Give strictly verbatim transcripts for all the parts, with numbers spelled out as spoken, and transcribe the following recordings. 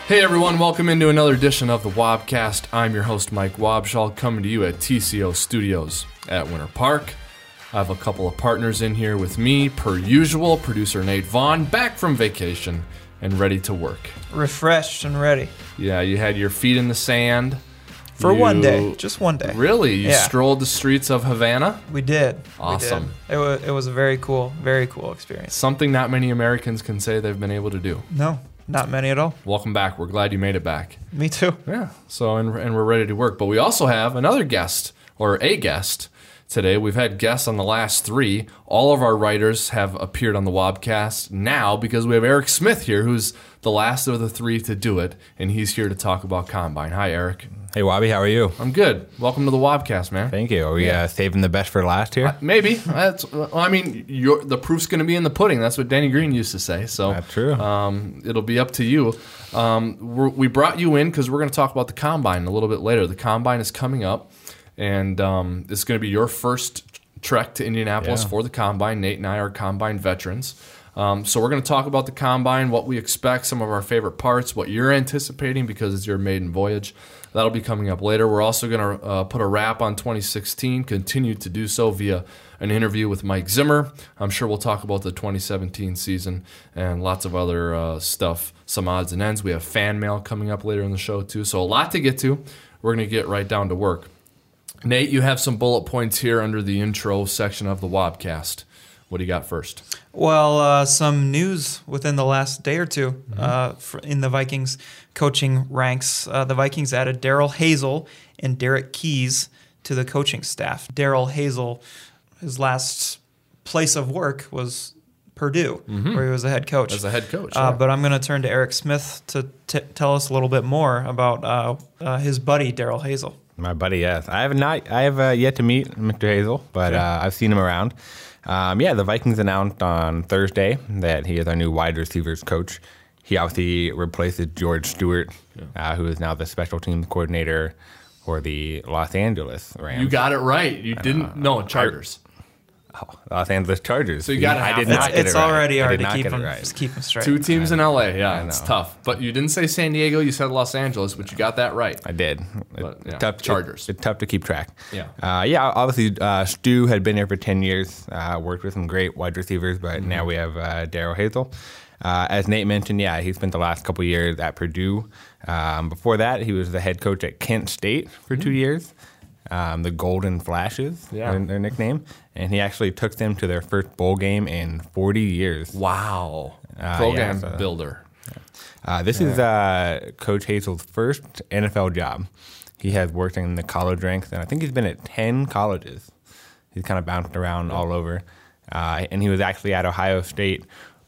Hey everyone, welcome into another edition of the Wobcast. I'm your host Mike Wobschall, coming to you at T C O Studios at Winter Park. I have a couple of partners in here with me, per usual. Producer Nate Vaughn, back from vacation and ready to work. Refreshed and ready. Yeah, you had your feet in the sand. For You- one day, just one day. Really? You Yeah. strolled the streets of Havana? We did. Awesome. We did. It was, it was a very cool, very cool experience. Something not many Americans can say they've been able to do. No, not many at all. Welcome back. We're glad you made it back. Me too. Yeah. So, and, and we're ready to work. But we also have another guest, or a guest, today. We've had guests on the last three. All of our writers have appeared on the Wobcast now because we have Eric Smith here, who's the last of the three to do it, and he's here to talk about Combine. Hi, Eric. Hey, Wobby, how are you? I'm good. Welcome to the Wobcast, man. Thank you. Are we Yeah. uh, saving the best for last here? Maybe. That's. Well, I mean, you're, the proof's going to be in the pudding. That's what Danny Green used to say. So That's true. Um, it'll be up to you. Um, we're, we brought you in because we're going to talk about the Combine a little bit later. The Combine is coming up, and um, it's going to be your first trek to Indianapolis Yeah. for the Combine. Nate and I are Combine veterans. Um, so we're going to talk about the Combine, what we expect, some of our favorite parts, what you're anticipating because it's your maiden voyage. That'll be coming up later. We're also going to uh, put a wrap on twenty sixteen, continue to do so via an interview with Mike Zimmer. I'm sure we'll talk about the twenty seventeen season and lots of other uh, stuff, some odds and ends. We have fan mail coming up later in the show, too. So a lot to get to. We're going to get right down to work. Nate, you have some bullet points here under the intro section of the Wobcast. What do you got first? Well, uh, some news within the last day or two uh, for, in the Vikings coaching ranks. Uh, the Vikings added Daryl Hazel and Derek Keys to the coaching staff. Daryl Hazel, his last place of work was Purdue, where he was a head coach. As a head coach, Uh, yeah. But I'm going to turn to Eric Smith to t- tell us a little bit more about uh, uh, his buddy, Daryl Hazel. My buddy, yes. I have not. I have uh, yet to meet Mister Hazel, but uh, I've seen him around. Um, yeah, the Vikings announced on Thursday that he is our new wide receivers coach. He obviously replaces George Stewart, yeah. uh, who is now the special teams coordinator for the Los Angeles Rams. You got it right. You didn't. No, Chargers. Oh, Los Angeles Chargers. So you got it I half did right. not It's, get it's it right. already I hard did to not keep get it them, right. just keep them straight. Two teams in L A. Yeah, I it's know. tough. But you didn't say San Diego. You said Los Angeles, but you got that right. I did. But, It's yeah, tough. Chargers. It, it's tough to keep track. Yeah. Uh, yeah. Obviously, uh, Stu had been there for ten years. Uh, worked with some great wide receivers, but Mm-hmm. now we have uh, Daryl Hazel. Uh, as Nate mentioned, yeah, he spent the last couple of years at Purdue. Um, before that, he was the head coach at Kent State for two years. Um, the Golden Flashes, Yeah. their, their nickname, and he actually took them to their first bowl game in forty years. Wow. Uh, Program yeah, so- builder. Uh, this is uh, Coach Hazel's first N F L job. He has worked in the college ranks, and I think he's been at ten colleges. He's kind of bounced around all over. Uh, and he was actually at Ohio State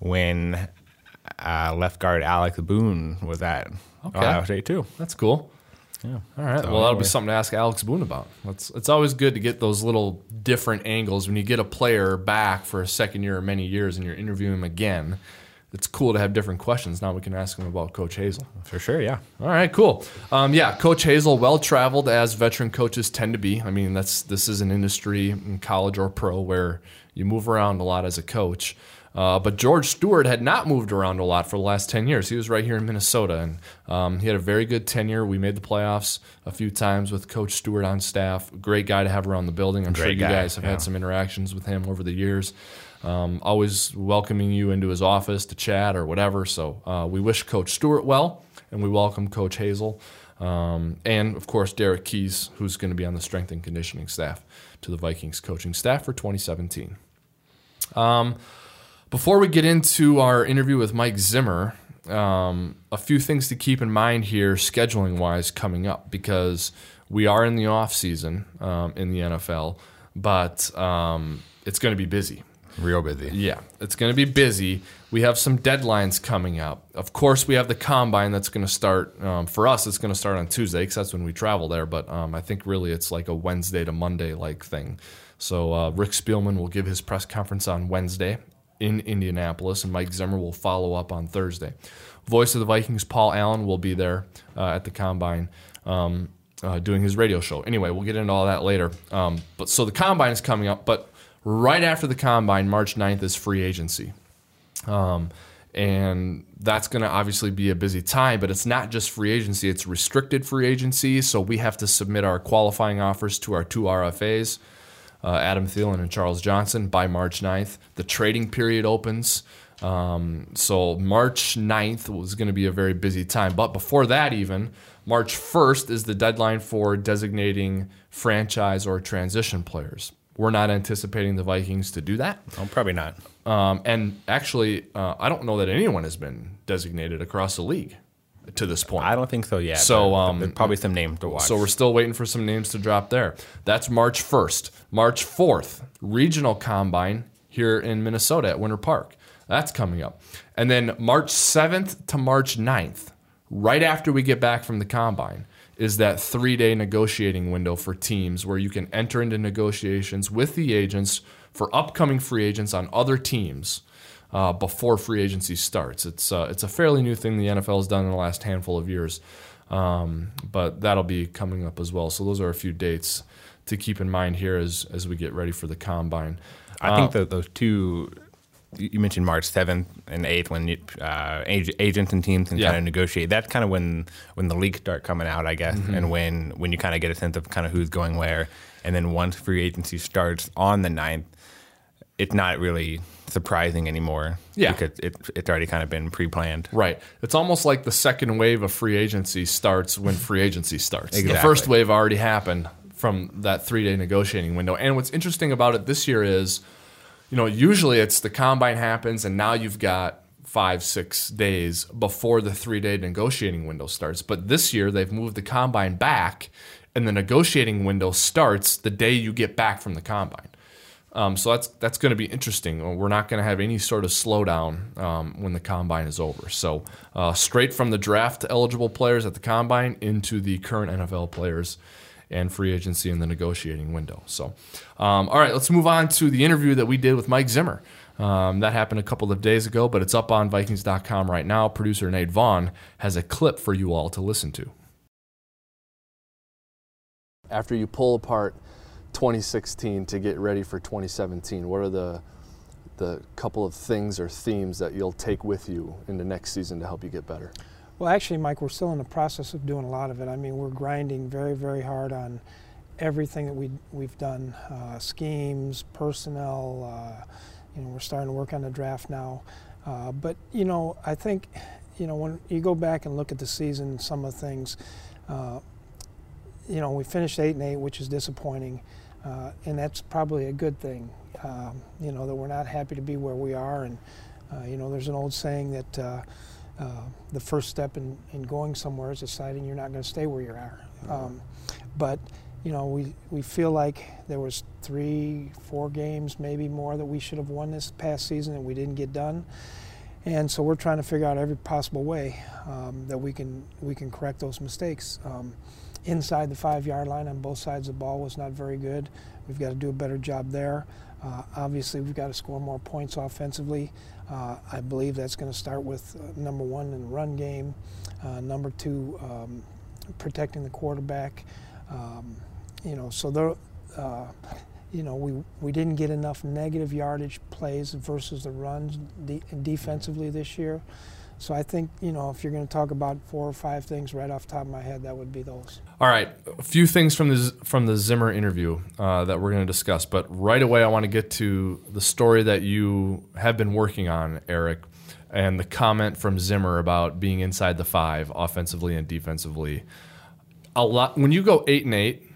when uh, left guard Alex Boone was at Okay. Ohio State, too. That's cool. Yeah. All right. So Well, that'll be anyway. something to ask Alex Boone about. It's, it's always good to get those little different angles when you get a player back for a second year or many years and you're interviewing him again. It's cool to have different questions. Now we can ask him about Coach Hazel. For sure, yeah. All right, cool. Um, yeah, Coach Hazel, well-traveled as veteran coaches tend to be. I mean, that's this is an industry in college or pro where you move around a lot as a coach. Uh, but George Stewart had not moved around a lot for the last ten years. He was right here in Minnesota, and um, he had a very good tenure. We made the playoffs a few times with Coach Stewart on staff. Great guy to have around the building. I'm sure Great you guy, guys have yeah. had some interactions with him over the years. Um, always welcoming you into his office to chat or whatever. So uh, we wish Coach Stewart well, and we welcome Coach Hazel. Um, and, of course, Derek Keys, who's going to be on the strength and conditioning staff to the Vikings coaching staff for twenty seventeen. Um, before we get into our interview with Mike Zimmer, um, a few things to keep in mind here scheduling-wise coming up, because we are in the off-season um, in the N F L, but um, it's going to be busy. Real busy. Yeah, it's going to be busy. We have some deadlines coming up. Of course, we have the Combine that's going to start. Um, for us, it's going to start on Tuesday because that's when we travel there. But um, I think really it's like a Wednesday to Monday-like thing. So uh, Rick Spielman will give his press conference on Wednesday in Indianapolis, and Mike Zimmer will follow up on Thursday. Voice of the Vikings, Paul Allen, will be there uh, at the Combine um, uh, doing his radio show. Anyway, we'll get into all that later. Um, but so the Combine is coming up, but right after the Combine, March ninth, is free agency. Um, and that's going to obviously be a busy time, but it's not just free agency, it's restricted free agency. So we have to submit our qualifying offers to our two R F As, uh, Adam Thielen and Charles Johnson, by March ninth. The trading period opens. Um, so March ninth was going to be a very busy time. But before that even, March first is the deadline for designating franchise or transition players. We're not anticipating the Vikings to do that. Oh, probably not. Um, and actually, uh, I don't know that anyone has been designated across the league to this point. I don't think so yet. So um, there's probably some names to watch. So we're still waiting for some names to drop there. That's March first. March fourth, regional combine here in Minnesota at Winter Park. That's coming up. And then March seventh to March ninth, right after we get back from the combine, is that three-day negotiating window for teams where you can enter into negotiations with the agents for upcoming free agents on other teams uh, before free agency starts. It's uh, it's a fairly new thing the N F L has done in the last handful of years, um, but that'll be coming up as well. So those are a few dates to keep in mind here as as we get ready for the combine. I think that those two, you mentioned March seventh and eighth when you, uh, agents and teams can Yeah. kind of negotiate. That's kind of when, when the leaks start coming out, I guess, Mm-hmm. and when, when you kind of get a sense of kind of who's going where. And then once free agency starts on the ninth, it's not really surprising anymore Yeah. because it, it's already kind of been pre-planned. Right. It's almost like the second wave of free agency starts when free agency starts. The Exactly. first wave already happened from that three-day negotiating window. And what's interesting about it this year is, you know, usually it's the combine happens and now you've got five, six days before the three-day negotiating window starts. But this year they've moved the combine back and the negotiating window starts the day you get back from the combine. Um, so that's that's going to be interesting. We're not going to have any sort of slowdown um, when the combine is over. So uh, straight from the draft eligible players at the combine into the current N F L players and free agency in the negotiating window. So, um, all right, let's move on to the interview that we did with Mike Zimmer. Um, that happened a couple of days ago, but it's up on Vikings dot com right now. Producer Nate Vaughn has a clip for you all to listen to. After you pull apart twenty sixteen to get ready for twenty seventeen, what are the the couple of things or themes that you'll take with you into next season to help you get better? Well, actually, Mike, we're still in the process of doing a lot of it. I mean, we're grinding very, very hard on everything that we, we've done, uh, schemes, personnel. Uh, you know, we're starting to work on the draft now. Uh, but, you know, I think, you know, when you go back and look at the season, some of the things, uh, you know, we finished eight and eight, which is disappointing. Uh, and that's probably a good thing, um, you know, that we're not happy to be where we are. And, uh, you know, there's an old saying that uh, uh, the first step in, in going somewhere is deciding you're not going to stay where you are. Um, but, you know, we, we feel like there was three, four games, maybe more, that we should have won this past season and we didn't get done. And so we're trying to figure out every possible way um, that we can we can correct those mistakes. Um, inside the five-yard line on both sides of the ball was not very good. We've got to do a better job there. Uh, obviously, we've got to score more points offensively. Uh, I believe that's going to start with uh, number one in the run game, uh, number two um, protecting the quarterback. Um, you know, so there, uh, you know, we we didn't get enough negative yardage plays versus the runs de- defensively this year. So I think, you know, if you're going to talk about four or five things right off the top of my head, that would be those. All right, a few things from the from the Zimmer interview uh, that we're going to discuss, but right away I want to get to the story that you have been working on, Eric, and the comment from Zimmer about being inside the five offensively and defensively. A lot when you go eight and eight,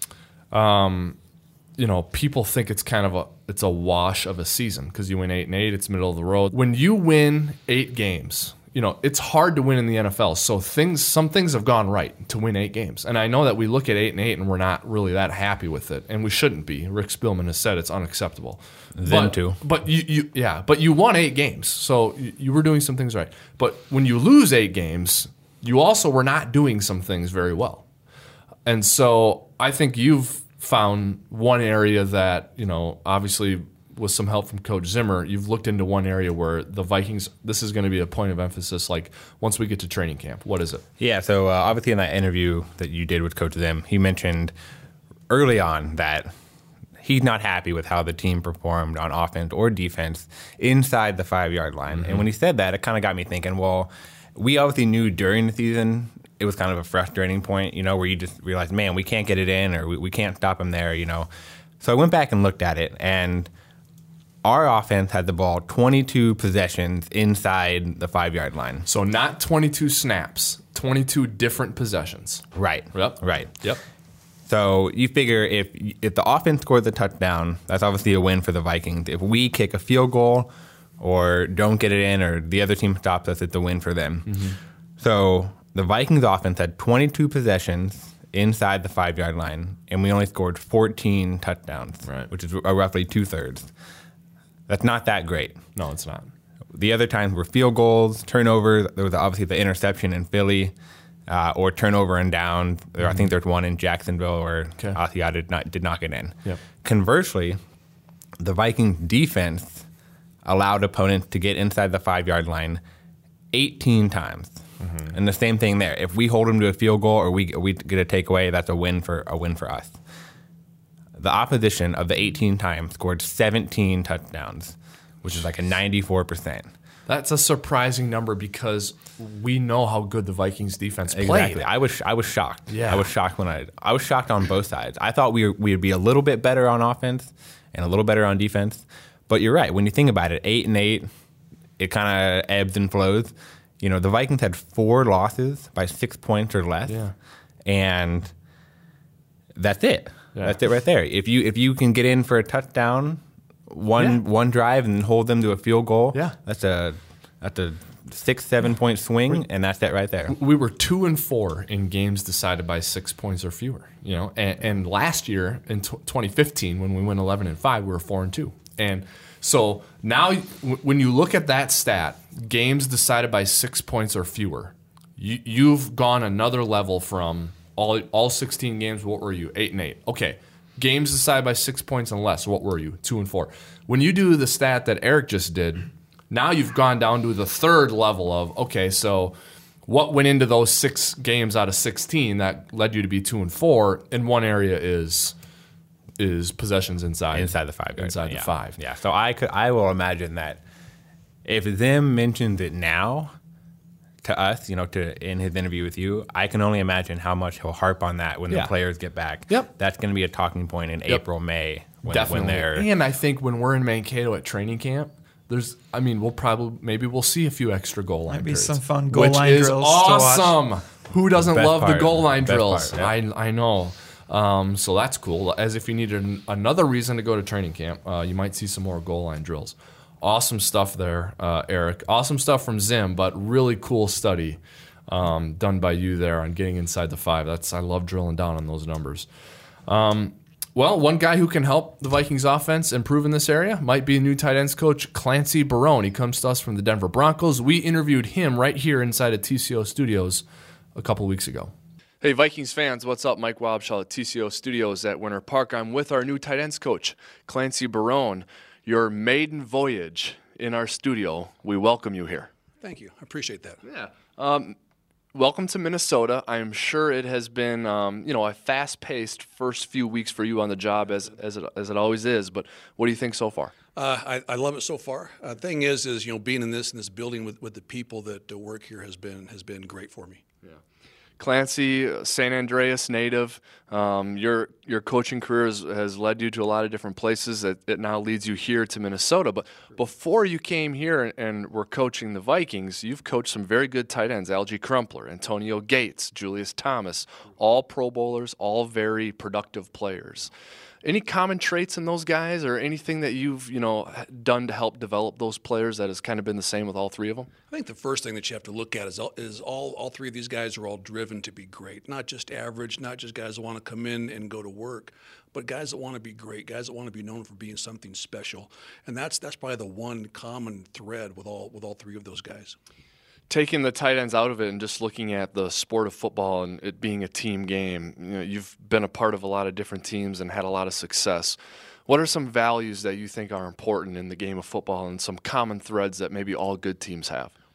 um, you know, people think it's kind of a it's a wash of a season because you win eight and eight. It's middle of the road. When you win eight games, you know it's hard to win in the N F L. So things, some things have gone right to win eight games. And I know that we look at eight and eight and we're not really that happy with it, and we shouldn't be. Rick Spielman has said it's unacceptable. Them but, too. But you, you, yeah, but you won eight games, so you, you were doing some things right. But when you lose eight games, you also were not doing some things very well. And so I think you've found one area that, you know, obviously with some help from Coach Zimmer, you've looked into one area where the Vikings, this is going to be a point of emphasis, like once we get to training camp. What is it? Yeah, so uh, obviously in that interview that you did with Coach Zim, he mentioned early on that he's not happy with how the team performed on offense or defense inside the five-yard line. Mm-hmm. And when he said that, it kind of got me thinking, well, we obviously knew during the season it was kind of a frustrating point, you know, where you just realize, man, we can't get it in or we, we can't stop him there, you know. So I went back and looked at it, and our offense had the ball twenty-two possessions inside the five-yard line. So not twenty-two snaps, twenty-two different possessions. Right. Yep. Right. Yep. So you figure if if the offense scores the touchdown, that's obviously a win for the Vikings. If we kick a field goal or don't get it in or the other team stops us, it's a win for them. Mm-hmm. So the Vikings offense had twenty-two possessions inside the five-yard line, and we only scored fourteen touchdowns, right, which is roughly two-thirds. That's not that great. No, it's not. The other times were field goals, turnovers. There was obviously the interception in Philly, uh, or turnover and down. Mm-hmm. I think there's one in Jacksonville where okay. Asiata did not, did not get in. Yep. Conversely, the Vikings defense allowed opponents to get inside the five-yard line eighteen times. Mm-hmm. And the same thing there. If we hold them to a field goal or we we get a takeaway, that's a win for a win for us. The opposition of the eighteen times scored seventeen touchdowns, which is like a ninety-four percent. That's a surprising number because we know how good the Vikings defense played. Exactly. I was I was shocked. Yeah. I was shocked when I I was shocked on both sides. I thought we were, we would be a little bit better on offense and a little better on defense. But you're right. When you think about it, eight and eight, it kind of ebbs and flows. You know, the Vikings had four losses by six points or less, yeah. and that's it. Yeah. That's it right there. If you if you can get in for a touchdown, one yeah. one drive and hold them to a field goal, yeah. that's a that's a six seven point swing, and that's it right there. We were two and four in games decided by six points or fewer. You know, and, and last year in twenty fifteen when we went eleven and five, we were four and two. And so now, when you look at that stat, games decided by six points or fewer, you, you've gone another level from all all sixteen games. What were you? Eight and eight. Okay, games decided by six points and less. What were you? Two and four. When you do the stat that Eric just did, now you've gone down to the third level of okay. So what went into those six games out of sixteen that led you to be two and four? In one area is. is possessions inside inside the five inside yeah. the five. Yeah. So I could I will imagine that if Zim mentions it now to us, you know, to in his interview with you, I can only imagine how much he'll harp on that when yeah. the players get back. Yep. That's going to be a talking point in yep. April, May. When, Definitely. When they're, and I think when we're in Mankato at training camp, there's, I mean, we'll probably, maybe we'll see a few extra goal line Might be periods, some fun goal which line is drills awesome. to watch. Who doesn't Best love part. the goal line Best drills? part, yeah. I I know. Um, so that's cool. As if you needed an, another reason to go to training camp, uh, you might see some more goal line drills. Awesome stuff there, uh, Eric. Awesome stuff from Zim, but really cool study um, done by you there on getting inside the five. That's I love drilling down on those numbers. Um, well, one guy who can help the Vikings offense improve in this area might be new tight ends coach Clancy Barone. He comes to us from the Denver Broncos. We interviewed him right here inside of T C O Studios a couple weeks ago. Hey, Vikings fans, what's up? Mike Wobschall at T C O Studios at Winter Park. I'm with our new tight ends coach, Clancy Barone. Your maiden voyage in our studio. We welcome you here. Thank you. I appreciate that. Yeah. Um, welcome to Minnesota. I'm sure it has been, um, you know, a fast-paced first few weeks for you on the job, as as it as it always is. But what do you think so far? Uh, I, I love it so far. Uh, thing is, is you know, being in this in this building with, with the people that uh, work here has been has been great for me. Yeah. Clancy, San Andreas native, um, your your coaching career has, has led you to a lot of different places. That it now leads you here to Minnesota. But before you came here and were coaching the Vikings, you've coached some very good tight ends: Algie Crumpler, Antonio Gates, Julius Thomas, all Pro Bowlers, all very productive players. Any common traits in those guys, or anything that you've you know done to help develop those players that has kind of been the same with all three of them? I think the first thing that you have to look at is all, is all all three of these guys are all driven to be great, not just average, not just guys that want to come in and go to work, but guys that want to be great, guys that want to be known for being something special, and that's that's probably the one common thread with all with all three of those guys. Taking the tight ends out of it and just looking at the sport of football and it being a team game, you know, you've been a part of a lot of different teams and had a lot of success. What are some values that you think are important in the game of football and some common threads that maybe all good teams have?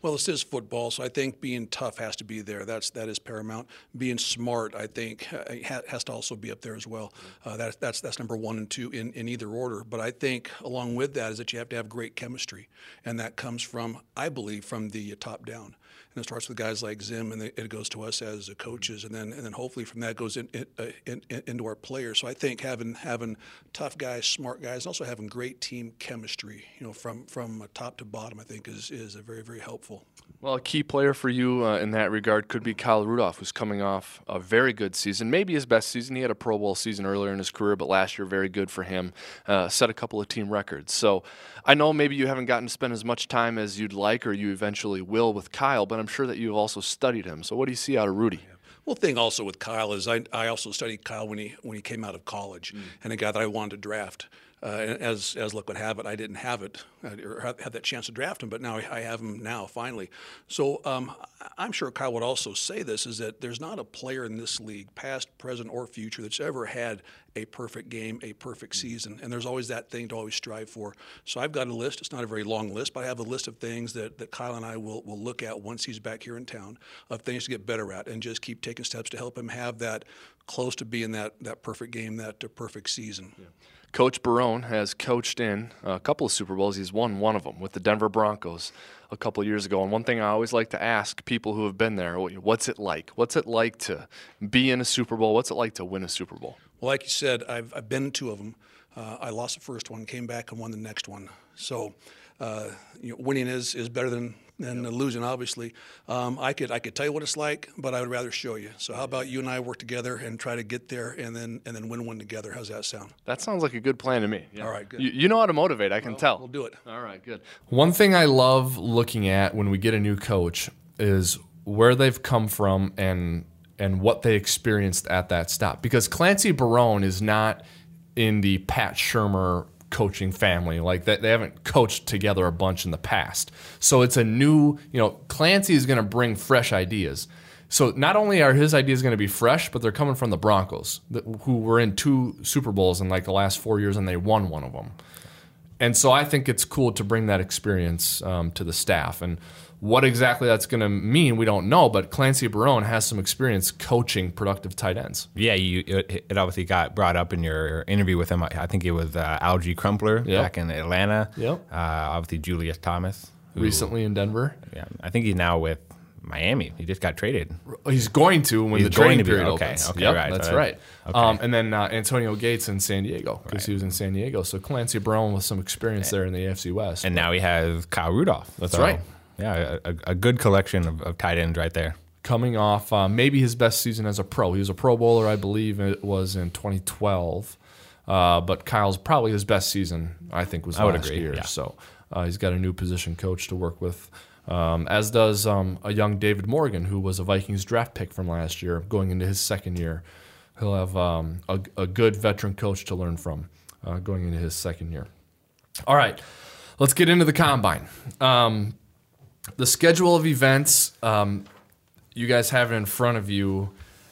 Well, this is football, so I think being tough has to be there. That's that is paramount. Being smart, I think, ha- has to also be up there as well. Uh, that, that's that's number one and two in, in either order. But I think along with that is that you have to have great chemistry, and that comes from, I believe, from the top down. And it starts with guys like Zim, and it goes to us as the coaches, and then and then hopefully from that goes in, in, in, in, into our players. So I think having having tough guys, smart guys, and also having great team chemistry, you know, from from top to bottom, I think is is a very very helpful. Well, a key player for you uh, in that regard could be Kyle Rudolph, who's coming off a very good season, maybe his best season. He had a Pro Bowl season earlier in his career, but last year very good for him. Uh, set a couple of team records. So I know maybe you haven't gotten to spend as much time as you'd like, or you eventually will with Kyle, but I'm sure that you've also studied him. So what do you see out of Rudy? Well, the thing also with Kyle is I, I also studied Kyle when he when he came out of college, mm. and a guy that I wanted to draft. Uh, as as luck would have it, I didn't have it or have that chance to draft him, but now I have him now finally. So um, I'm sure Kyle would also say this: is that there's not a player in this league, past, present, or future, that's ever had a perfect game, a perfect season, and there's always that thing to always strive for. So I've got a list. It's not a very long list, but I have a list of things that, that Kyle and I will will look at once he's back here in town, of things to get better at, and just keep taking steps to help him have that close to being that that perfect game, that uh, perfect season. Yeah. Coach Barone has coached in a couple of Super Bowls. He's won one of them with the Denver Broncos a couple of years ago. And one thing I always like to ask people who have been there, what's it like? What's it like to be in a Super Bowl? What's it like to win a Super Bowl? Well, like you said, I've, I've been in two of them. Uh, I lost the first one, came back and won the next one. So uh, you know, winning is, is better than than losing, obviously. Um, I could I could tell you what it's like, but I would rather show you. So how about you and I work together and try to get there, and then and then win one together? How's that sound? That sounds like a good plan to me. Yeah. All right, good. You, you know how to motivate, I can well, tell. We'll do it. All right, good. One thing I love looking at when we get a new coach is where they've come from and and what they experienced at that stop. Because Clancy Barone is not in the Pat Shurmur coaching family. Like that, they haven't coached together a bunch in the past. So it's a new, you know, Clancy is going to bring fresh ideas. So not only are his ideas going to be fresh, but they're coming from the Broncos, who were in two Super Bowls in like the last four years, and they won one of them. And so I think it's cool to bring that experience um, to the staff. And what exactly that's going to mean, we don't know, but Clancy Barone has some experience coaching productive tight ends. Yeah, you, it, it obviously got brought up in your interview with him. I think it was uh, Algie Crumpler yep. back in Atlanta. Yep. Uh, obviously Julius Thomas. Who, recently in Denver. Yeah, I think he's now with Miami. He just got traded. He's going to when he's the trading period okay, opens. Okay, yep, right. That's so right. Okay. Um, and then uh, Antonio Gates in San Diego, because right. he was in San Diego. So Clancy Barone with some experience there in the A F C West. And now he has Kyle Rudolph. That's so, right. Yeah, a, a good collection of, of tight ends right there. Coming off uh, maybe his best season as a pro. He was a Pro Bowler, I believe it was in twenty twelve. Uh, but Kyle's probably his best season, I think, was I would last agree, year. yeah. So uh, he's got a new position coach to work with, um, as does um, a young David Morgan, who was a Vikings draft pick from last year, going into his second year. He'll have um, a, a good veteran coach to learn from uh, going into his second year. All right, let's get into the Combine. Um, the schedule of events, um, you guys have it in front of you.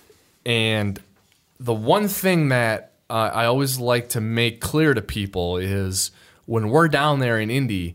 And the one thing that uh, I always like to make clear to people is when we're down there in Indy,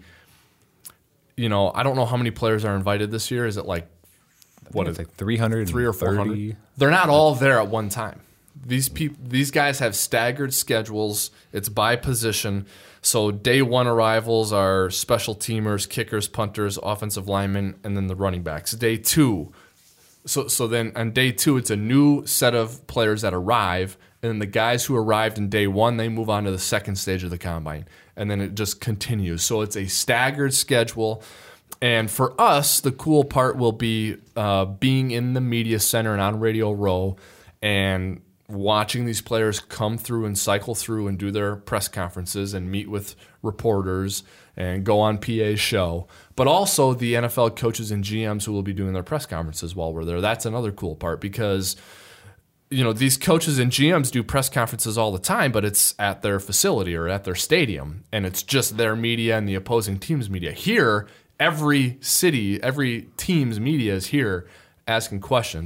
you know, I don't know how many players are invited this year. Is it like, what is it, like three hundred, three or four hundred? They're not all there at one time. These people, these guys have staggered schedules. It's by position. So day one arrivals are special teamers, kickers, punters, offensive linemen, and then the running backs. Day two, so so then on day two, it's a new set of players that arrive, and then the guys who arrived in day one, they move on to the second stage of the Combine, and then it just continues. So it's a staggered schedule. And for us, the cool part will be uh, being in the media center and on Radio Row and watching these players come through and cycle through and do their press conferences and meet with reporters and go on P A's show, but also the N F L coaches and G Ms who will be doing their press conferences while we're there. That's another cool part because, you know, these coaches and G Ms do press conferences all the time, but it's at their facility or at their stadium, and it's just their media and the opposing team's media. Here, every city, every team's media is here asking questions.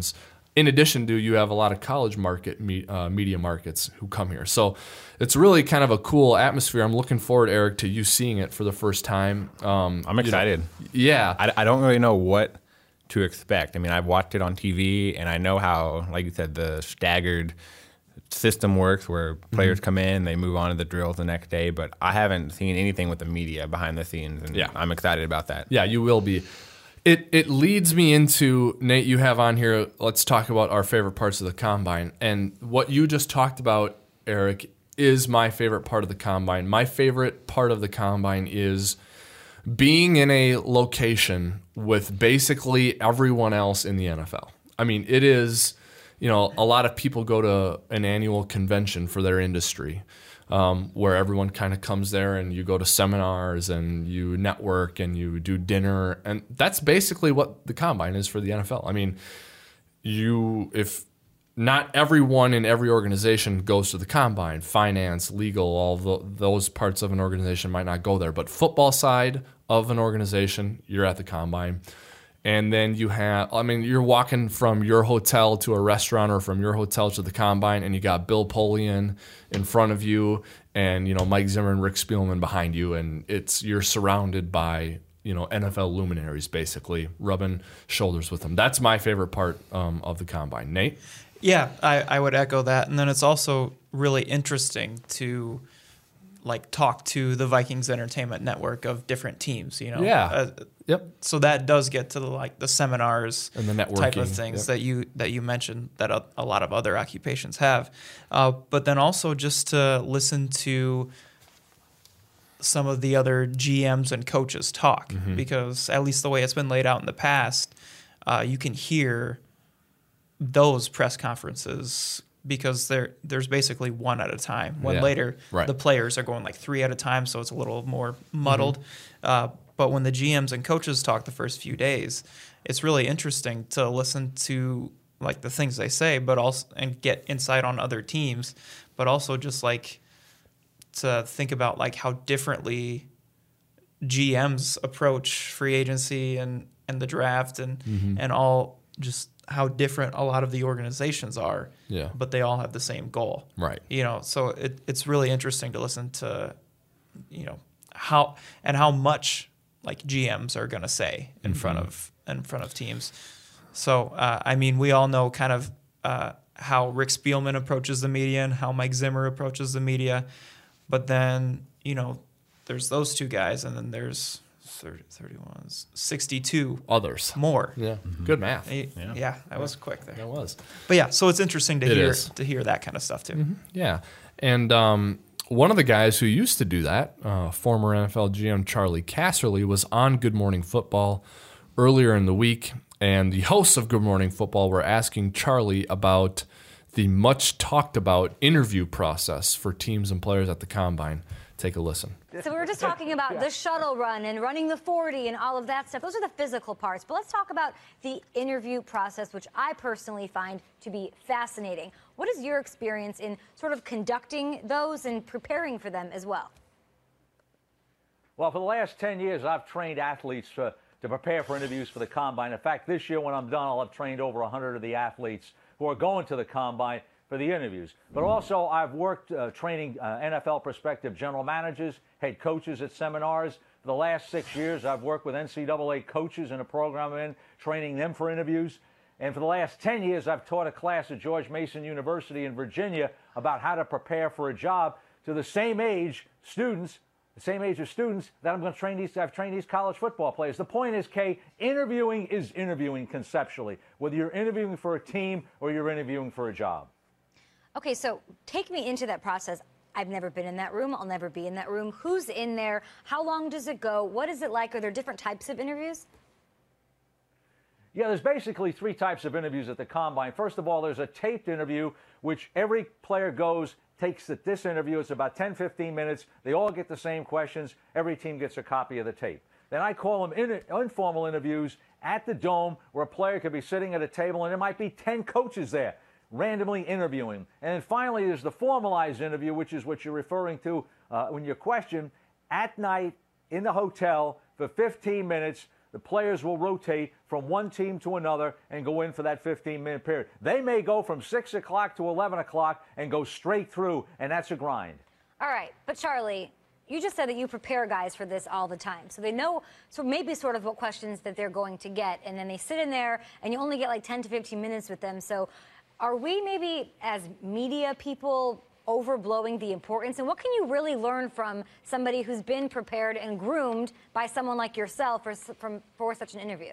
in addition to, you have a lot of college market me, uh, media markets who come here. So it's really kind of a cool atmosphere. I'm looking forward, Eric, to you seeing it for the first time. Um, I'm excited. You know, yeah. I, I don't really know what to expect. I mean, I've watched it on T V, and I know how, like you said, the staggered system works where players mm-hmm. come in, they move on to the drills the next day, but I haven't seen anything with the media behind the scenes, and yeah. I'm excited about that. Yeah, you will be. It it leads me into, Nate, you have on here, let's talk about our favorite parts of the Combine. And what you just talked about, Eric, is my favorite part of the Combine. My favorite part of the Combine is being in a location with basically everyone else in the N F L. I mean, it is, you know, a lot of people go to an annual convention for their industry. Um, where everyone kind of comes there and you go to seminars and you network and you do dinner. And that's basically what the Combine is for the N F L. I mean, you if not everyone in every organization goes to the Combine, finance, legal, all the, those parts of an organization might not go there. But football side of an organization, you're at the Combine. And then you have, I mean, you're walking from your hotel to a restaurant or from your hotel to the Combine, and you got Bill Polian in front of you and, you know, Mike Zimmer and Rick Spielman behind you. And it's, you're surrounded by, you know, N F L luminaries, basically, rubbing shoulders with them. That's my favorite part um, of the Combine. Nate? Yeah, I, I would echo that. And then it's also really interesting to, like, talk to the Vikings Entertainment Network of different teams, you know? Yeah. Uh, Yep. So that does get to the, like the seminars and the networking type of things yep. that you that you mentioned that a, a lot of other occupations have, uh, but then also just to listen to some of the other G Ms and coaches talk, mm-hmm. because at least the way it's been laid out in the past, uh, you can hear those press conferences because there there's basically one at a time. When yeah. later right. the players are going like three at a time, so it's a little more muddled. Mm-hmm. Uh, But when the G Ms and coaches talk the first few days, it's really interesting to listen to like the things they say, but also and get insight on other teams, but also just like to think about like how differently G Ms approach free agency and, and the draft and mm-hmm. and all just how different a lot of the organizations are. Yeah. But they all have the same goal. Right. You know, so it, it's really interesting to listen to, you know, how and how much like G Ms are going to say in mm-hmm. front of in front of teams. So, uh, I mean, we all know kind of uh, how Rick Spielman approaches the media and how Mike Zimmer approaches the media. But then, you know, there's those two guys, and then there's thirty, thirty-one, sixty-two others more. Yeah, mm-hmm. Good math. Yeah, yeah, yeah that was quick there. That was. But yeah, so it's interesting to it hear is. to hear that kind of stuff too. Mm-hmm. Yeah, and um, one of the guys who used to do that, uh, former N F L G M Charlie Casserly, was on Good Morning Football earlier in the week, and the hosts of Good Morning Football were asking Charlie about the much talked about interview process for teams and players at the Combine. Take a listen. So we were just talking about the shuttle run and running the forty and all of that stuff. Those are the physical parts. But let's talk about the interview process, which I personally find to be fascinating. What is your experience in sort of conducting those and preparing for them as well? Well, for the last ten years, I've trained athletes uh, to prepare for interviews for the Combine. In fact, this year when I'm done, I'll have trained over one hundred of the athletes who are going to the Combine for the interviews. But also, I've worked uh, training uh, N F L prospective general managers, head coaches at seminars. For the last six years, I've worked with N C double A coaches in a program in training them for interviews. And for the last ten years, I've taught a class at George Mason University in Virginia about how to prepare for a job to the same age students, the same age of students that I'm going to train these, I've trained these college football players. The point is, Kay, interviewing is interviewing conceptually, whether you're interviewing for a team or you're interviewing for a job. Okay, so take me into that process. I've never been in that room. I'll never be in that room. Who's in there? How long does it go? What is it like? Are there different types of interviews? Yeah, there's basically three types of interviews at the Combine. First of all, there's a taped interview, which every player goes, takes this interview. It's about ten, fifteen minutes. They all get the same questions. Every team gets a copy of the tape. Then I call them in, informal interviews at the Dome, where a player could be sitting at a table, and there might be ten coaches there randomly interviewing. And then finally, there's the formalized interview, which is what you're referring to uh, when you question, at night in the hotel for fifteen minutes the players will rotate from one team to another and go in for that fifteen-minute period. They may go from six o'clock to eleven o'clock and go straight through, and that's a grind. All right, but Charlie, you just said that you prepare guys for this all the time. So they know, so maybe sort of what questions that they're going to get, and then they sit in there, and you only get like ten to fifteen minutes with them. So are we maybe, as media people, overblowing the importance? And what can you really learn from somebody who's been prepared and groomed by someone like yourself for, from, for such an interview?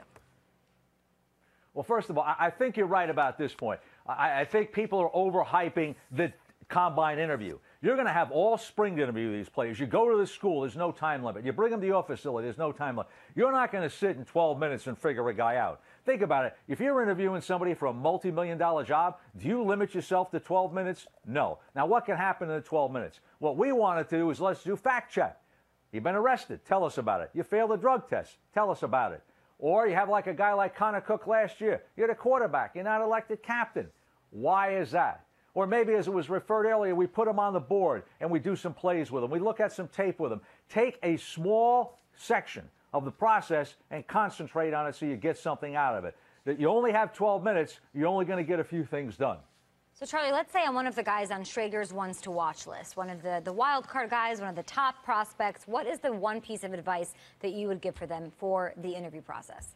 Well, first of all, I think you're right about this point. I, I think people are overhyping the combine interview. You're going to have all spring to interview these players. You go to the school, there's no time limit. You bring them to your facility, there's no time limit. You're not going to sit in twelve minutes and figure a guy out. Think about it. If you're interviewing somebody for a multi-million dollar job, do you limit yourself to twelve minutes? No. Now, what can happen in the twelve minutes? What we wanted to do is let's do fact check. You've been arrested. Tell us about it. You failed a drug test. Tell us about it. Or you have like a guy like Connor Cook last year. You're the quarterback. You're not elected captain. Why is that? Or maybe, as it was referred earlier, we put him on the board and we do some plays with him. We look at some tape with him. Take a small section of the process and concentrate on it so you get something out of it. That you only have twelve minutes, you're only going to get a few things done. So, Charlie, let's say I'm one of the guys on Schrager's ones to watch list, one of the, the wild card guys, one of the top prospects. What is the one piece of advice that you would give for them for the interview process?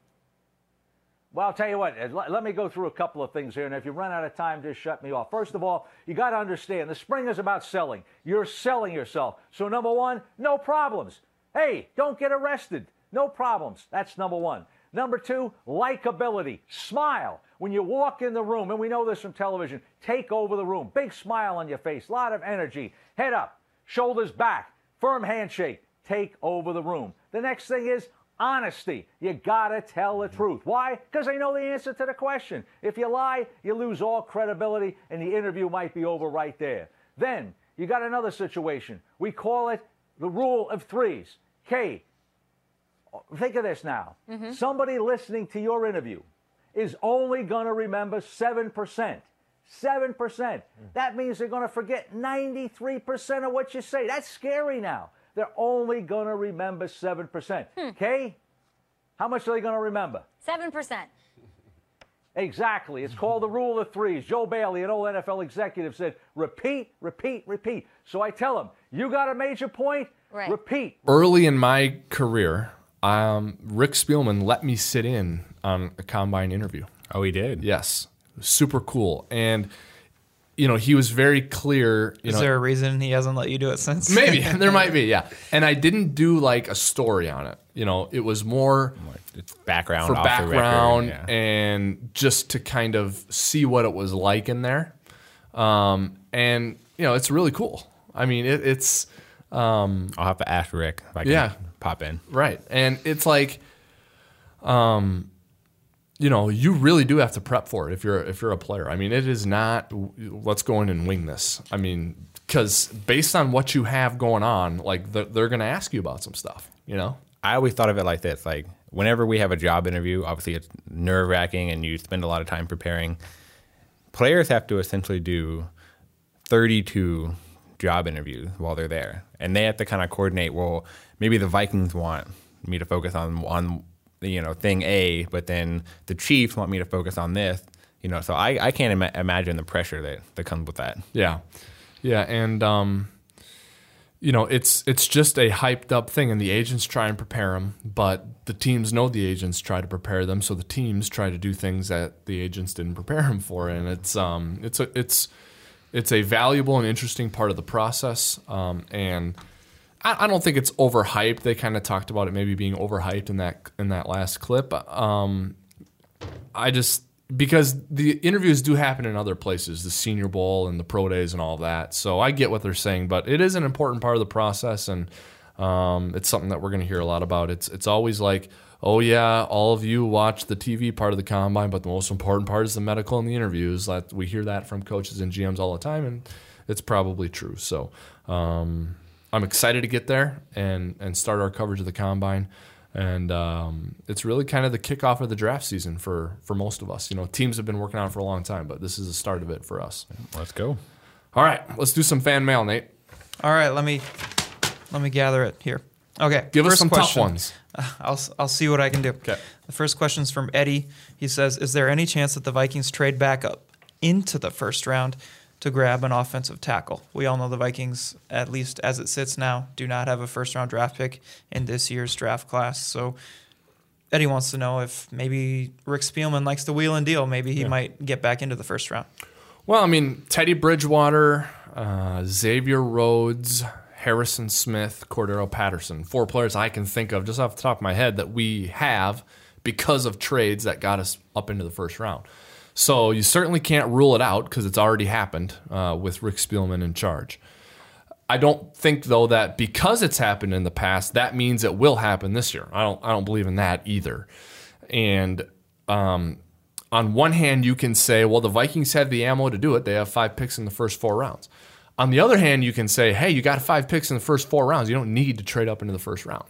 Well, I'll tell you what, let me go through a couple of things here, and if you run out of time, just shut me off. First of all, you got to understand, the spring is about selling. You're selling yourself. So, number one, no problems. Hey, don't get arrested. No problems. That's number one. Number two, likability. Smile. When you walk in the room, and we know this from television, take over the room. Big smile on your face, a lot of energy. Head up, shoulders back, firm handshake. Take over the room. The next thing is honesty. You gotta tell the truth. Why? Because they know the answer to the question. If you lie, you lose all credibility, and the interview might be over right there. Then, you got another situation. We call it the rule of threes. Kay, think of this now. Mm-hmm. Somebody listening to your interview is only going to remember seven percent. seven percent. Mm. That means they're going to forget ninety-three percent of what you say. That's scary now. They're only going to remember seven percent. Hmm. Okay? How much are they going to remember? seven percent. Exactly. It's called the rule of threes. Joe Bailey, an old N F L executive, said, repeat, repeat, repeat. So I tell them, you got a major point? Right. Repeat. Early in my career, um, Rick Spielman let me sit in on a combine interview. Oh, he did? Yes. Super cool. And, you know, he was very clear. You Is know, there a reason he hasn't let you do it since? Maybe. There might be, yeah. And I didn't do like a story on it. You know, it was more it's background for off background the record, yeah. and just to kind of see what it was like in there. Um, and, you know, it's really cool. I mean, it, it's... Um, I'll have to ask Rick if I can yeah, pop in. Right. And it's like, um, you know, you really do have to prep for it if you're if you're a player. I mean, it is not let's go in and wing this. I mean, because based on what you have going on, like they're, they're going to ask you about some stuff, you know? I always thought of it like this. Like, whenever we have a job interview, obviously it's nerve-wracking and you spend a lot of time preparing. Players have to essentially do thirty-two job interviews while they're there, and they have to kind of coordinate. Well, maybe the Vikings want me to focus on on you know thing A, but then the Chiefs want me to focus on this. You know, so I, I can't Im- imagine the pressure that, that comes with that. Yeah, yeah, and um, you know, it's it's just a hyped up thing, and the agents try and prepare them, but the teams know the agents try to prepare them, so the teams try to do things that the agents didn't prepare them for, and it's um it's a it's. It's a valuable and interesting part of the process, um, and I, I don't think it's overhyped. They kind of talked about it maybe being overhyped in that in that last clip. Um, I just because the interviews do happen in other places, the Senior Bowl and the Pro Days and all that. So I get what they're saying, but it is an important part of the process, and um, it's something that we're going to hear a lot about. It's it's always like, oh, yeah, all of you watch the T V part of the combine, but the most important part is the medical and the interviews. That we hear that from coaches and G Ms all the time, and it's probably true. So um, I'm excited to get there and, and start our coverage of the combine. And um, it's really kind of the kickoff of the draft season for, for most of us. You know, teams have been working on it for a long time, but this is the start of it for us. Let's go. All right, let's do some fan mail, Nate. All right, let me let me gather it here. Okay. Give us first some question. tough ones. Uh, I'll I'll see what I can do. Okay. The first question is from Eddie. He says, "Is there any chance that the Vikings trade back up into the first round to grab an offensive tackle?" We all know the Vikings, at least as it sits now, do not have a first round draft pick in this year's draft class. So Eddie wants to know if maybe Rick Spielman likes to wheel and deal. Maybe he Yeah. might get back into the first round. Well, I mean, Teddy Bridgewater, uh, Xavier Rhodes, Harrison Smith, Cordero Patterson, four players I can think of just off the top of my head that we have because of trades that got us up into the first round. So you certainly can't rule it out because it's already happened uh, with Rick Spielman in charge. I don't think, though, that because it's happened in the past, that means it will happen this year. I don't. I don't believe in that either. And um, on one hand, you can say, well, the Vikings have the ammo to do it. They have five picks in the first four rounds. On the other hand, you can say, hey, you got five picks in the first four rounds. You don't need to trade up into the first round.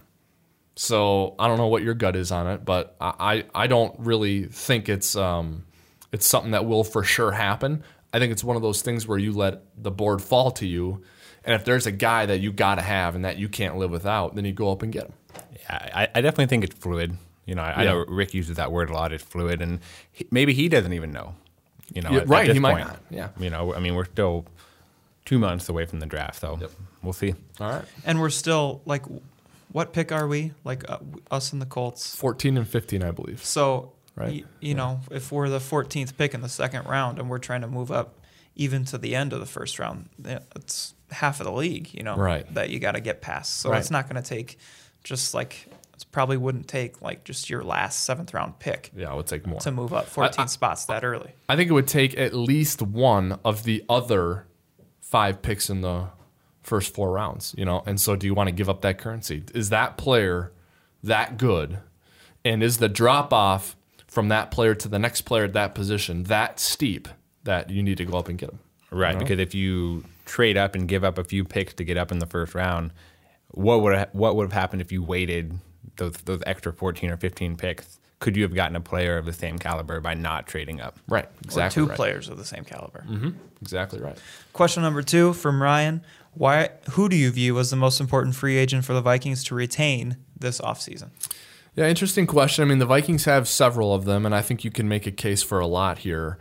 So I don't know what your gut is on it, but I, I don't really think it's um, it's something that will for sure happen. I think it's one of those things where you let the board fall to you, and if there's a guy that you got to have and that you can't live without, then you go up and get him. Yeah, I, I definitely think it's fluid. You know, I, I Yeah. know Rick uses that word a lot. It's fluid, and he, maybe he doesn't even know. You know, Yeah, at, right, At this he might point. not, yeah. You know, I mean, we're still two months away from the draft, so Yep. we'll see. All right. And we're still, like, what pick are we? Like, uh, us and the Colts. fourteen and fifteen, I believe. So, Right. y- you know, if we're the fourteenth pick in the second round and we're trying to move up even to the end of the first round, yeah, it's half of the league, you know, Right. that you got to get past. So Right. it's not going to take just like, it probably wouldn't take like just your last seventh round pick Yeah, it would take more. to move up fourteen I- spots that early. I think it would take at least one of the other five picks in the first four rounds, you know. And so do you want to give up that currency? Is that player that good? And is the drop off from that player to the next player at that position that steep that you need to go up and get him? Right, You know? because if you trade up and give up a few picks to get up in the first round, what would what would have happened if you waited those those extra fourteen or fifteen picks? Could you have gotten a player of the same caliber by not trading up? Right, exactly or two right. players of the same caliber. Mm-hmm. Exactly right. Question number two from Ryan. Why? Who do you view as the most important free agent for the Vikings to retain this offseason? Yeah, interesting question. I mean, the Vikings have several of them, and I think you can make a case for a lot here.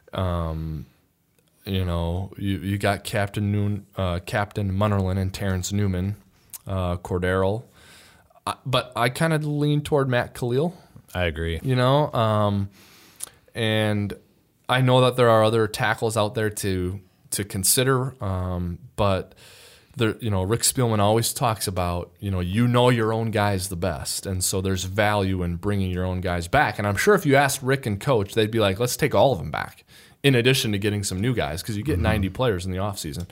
Um, you know, you, you got Captain Noon, uh, Captain Munnerlyn and Terrence Newman, uh, Cordero. Uh, but I kind of lean toward Matt Khalil, I agree. you know. Um, and I know that there are other tackles out there to to consider, um, but there, you know, Rick Spielman always talks about, you know, you know your own guys the best, and so there's value in bringing your own guys back. And I'm sure if you asked Rick and Coach, they'd be like, let's take all of them back, in addition to getting some new guys, because you get mm-hmm. ninety players in the offseason.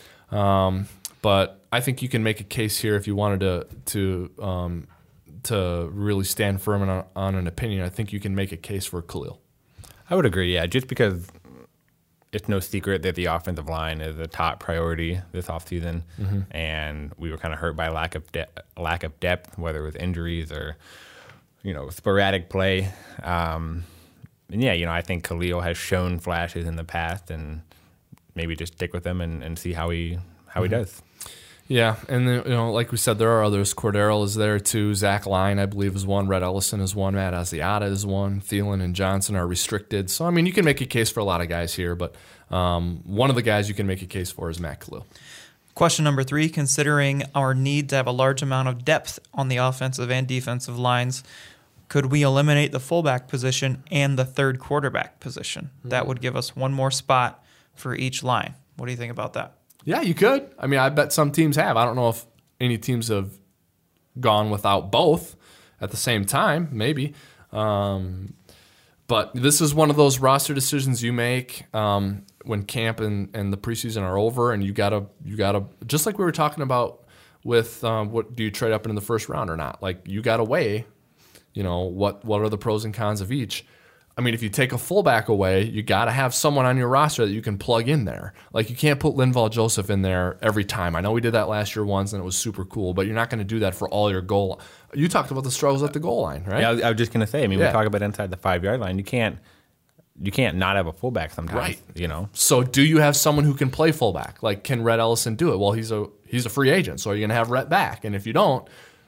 Um, but I think you can make a case here if you wanted to to um, to really stand firm on, on an opinion. I think you can make a case for Khalil. I would agree, yeah, just because it's no secret that the offensive line is a top priority this offseason, mm-hmm. and we were kind of hurt by lack of de- lack of depth, whether it was injuries or, you know, sporadic play. Um, and yeah, you know, I think Khalil has shown flashes in the past, and maybe just stick with him and, and see how he how mm-hmm. he does. Yeah, and then, you know, like we said, there are others. Cordero is there too. Zach Line, I believe, is one. Rhett Ellison is one. Matt Asiata is one. Thielen and Johnson are restricted. So, I mean, you can make a case for a lot of guys here, but um, one of the guys you can make a case for is Matt Khalil. Question number three, considering our need to have a large amount of depth on the offensive and defensive lines, could we eliminate the fullback position and the third quarterback position? Mm-hmm. That would give us one more spot for each line. What do you think about that? Yeah, you could. I mean, I bet some teams have. I don't know if any teams have gone without both at the same time, maybe. Um, but this is one of those roster decisions you make um, when camp and, and the preseason are over, and you gotta you gotta just like we were talking about with um, what do you trade up into the first round or not? Like you gotta weigh, you know, what what are the pros and cons of each. I mean, if you take a fullback away, you got to have someone on your roster that you can plug in there. Like, you can't put Linval Joseph in there every time. I know we did that last year once, and it was super cool, but you're not going to do that for all your goal. You talked about the struggles at the goal line, right? Yeah, I was, I was just going to say, I mean, Yeah. we talk about inside the five-yard line. You can't you can't not have a fullback sometimes, Right. you know? So do you have someone who can play fullback? Like, can Rhett Ellison do it? Well, he's a he's a free agent, so are you going to have Rhett back? And if you don't,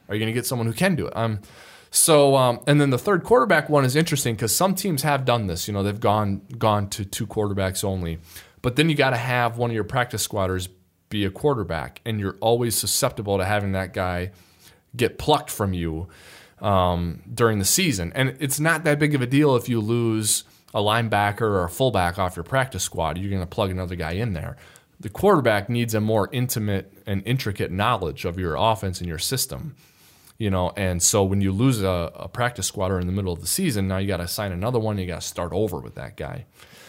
Are you going to get someone who can do it? Um, so, um, and then the third quarterback one is interesting because some teams have done this. You know, they've gone gone to two quarterbacks only. But then you got to have one of your practice squatters be a quarterback, and you're always susceptible to having that guy get plucked from you um, during the season. And it's not that big of a deal if you lose a linebacker or a fullback off your practice squad. You're going to plug another guy in there. The quarterback needs a more intimate and intricate knowledge of your offense and your system. You know, and so when you lose a, a practice squatter in the middle of the season, now you got to sign another one. You got to start over with that guy.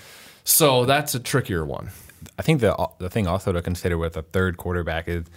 So that's a trickier one. I think the the thing also to consider with a third quarterback is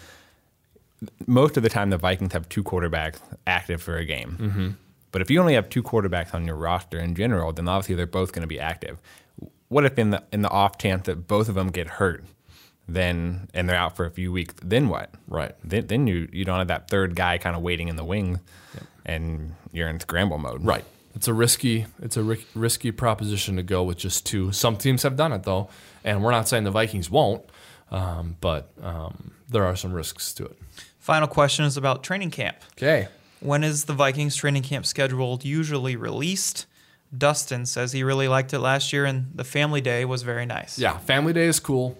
most of the time the Vikings have two quarterbacks active for a game. Mm-hmm. But if you only have two quarterbacks on your roster in general, then obviously they're both going to be active. What if in the in the off chance that both of them get hurt? Then and they're out for a few weeks. Then what? Right. Then, then you you don't have that third guy kind of waiting in the wings, yep. and you're in scramble mode. Right. It's a risky it's a ri- risky proposition to go with just two. Some teams have done it though, and we're not saying the Vikings won't, um, but um, there are some risks to it. Final question is about training camp. Okay. When is the Vikings training camp scheduled usually released? Dustin says he really liked it last year, and the family day was very nice. Yeah, family day is cool.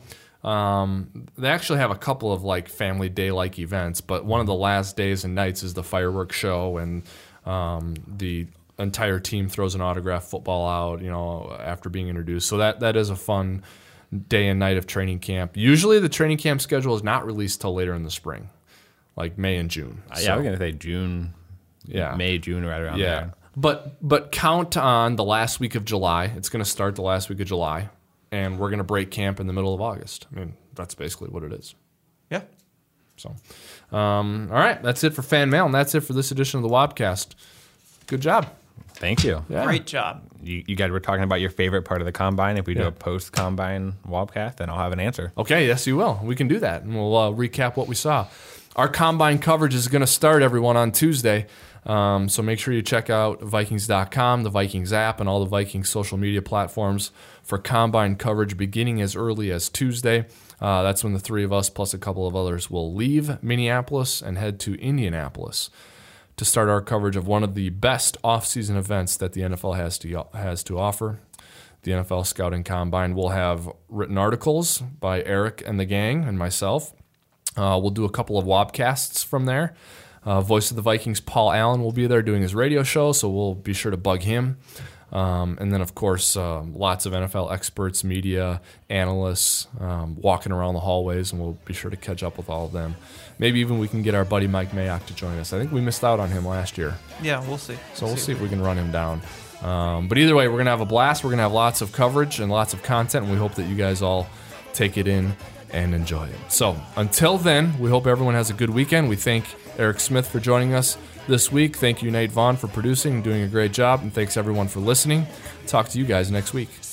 Um, they actually have a couple of like family day like events, but one of the last days and nights is the fireworks show, and um, the entire team throws an autographed football out, you know, after being introduced. So that that is a fun day and night of training camp. Usually the training camp schedule is not released till later in the spring, like May and June. Uh, yeah, so, I was gonna say June, yeah, May, June, right around yeah. there. But but count on the last week of July. It's going to start the last week of July. And we're going to break camp in the middle of August. I mean, that's basically what it is. Yeah. So, um, all right. That's it for fan mail, and that's it for this edition of the Wobcast. Good job. Thank you. Yeah. Great job. You, you guys were talking about your favorite part of the combine. If we do Yeah. a post-combine Wobcast, then I'll have an answer. Okay, yes, you will. We can do that, and we'll uh, recap what we saw. Our combine coverage is going to start, everyone, on Tuesday. Um, so make sure you check out Vikings dot com, the Vikings app, and all the Vikings social media platforms for combine coverage beginning as early as Tuesday. Uh, that's when the three of us plus a couple of others will leave Minneapolis and head to Indianapolis to start our coverage of one of the best off-season events that the N F L has to has to offer, the N F L Scouting Combine. We'll have written articles by Eric and the gang and myself. Uh, we'll do a couple of Wobcasts from there. Uh, Voice of the Vikings, Paul Allen, will be there doing his radio show, so we'll be sure to bug him. Um, and then, of course, uh, lots of N F L experts, media, analysts um, walking around the hallways, and we'll be sure to catch up with all of them. Maybe even we can get our buddy Mike Mayock to join us. I think we missed out on him last year. Yeah, we'll see. So we'll see if we can run him down. Um, but either way, we're going to have a blast. We're going to have lots of coverage and lots of content, and we hope that you guys all take it in and enjoy it. So until then, we hope everyone has a good weekend. We thank Eric Smith for joining us this week. Thank you, Nate Vaughn, for producing and doing a great job. And thanks, everyone, for listening. Talk to you guys next week.